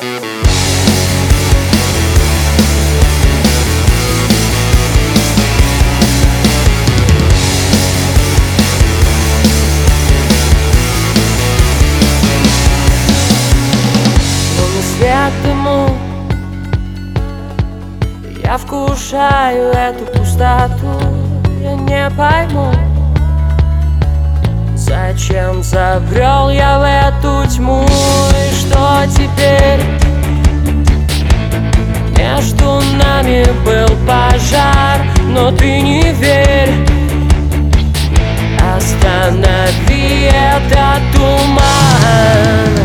Я вкушаю эту пустоту. Я не пойму, зачем забрел я в эту тьму. И что теперь? Между нами был пожар, но ты не верь. Останови этот туман.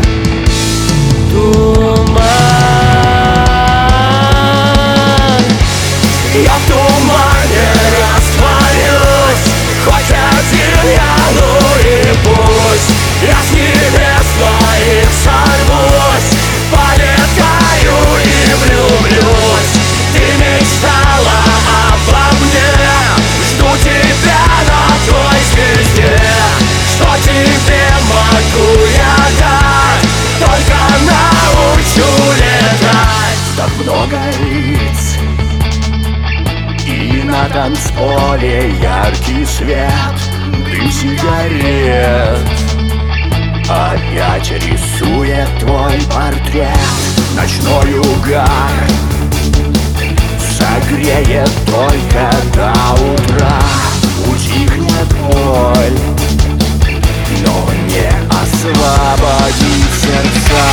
Я в тумане растворюсь, хоть один я, ну и пусть. Я с небес твоих сорвусь, полетаю и влюблюсь. Ты мечтала обо мне, жду тебя на той звезде. Что тебе могу я дать? Только научу летать. Так много лиц, и на танцполе яркий свет, дым сигарет опять рисует твой портрет. Ночной угар согреет только до утра. Утихнет боль, но не освободит сердца.